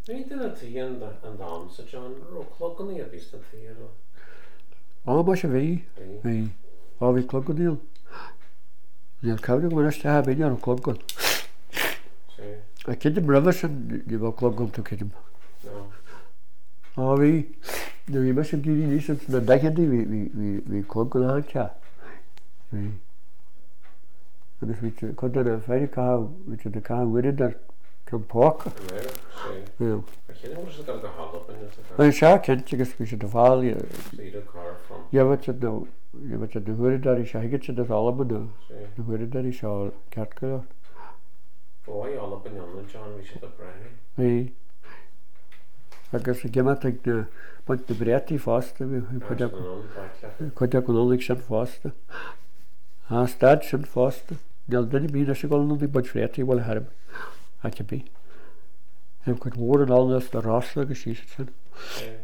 Niet in het hier en dames, John, klokken niet is het hier. Maar je weet, wie klokken die? Die kouden maar als je hebt in jouw klokken. Ik ken de brothers en die wel klokken te kennen. Wie, de mensen die niet eens naar dagen die wie klokken aan ja. En dus weet je, kon dan een fijne kou, weet je, de kou weer daar kan pakken. Ja. Maar ja, kent je dus de val je. Ja, wat je nou, je wat je de hoorde daar is, hij gaat je dat allemaal nou. De hoorde daar is al kerkelijk. Oh, je alle bananen, John, wie zit op brein? Nee. Als ik iemand denk de, want de breed die vasten, ik kon dat kon onlijk zijn vasten. Hij staat zijn vasten. Dat is niet dat je gewoon nog die breed die wil hebben. Had je bij. En ik kon horen al dat de rasselijke is het zijn.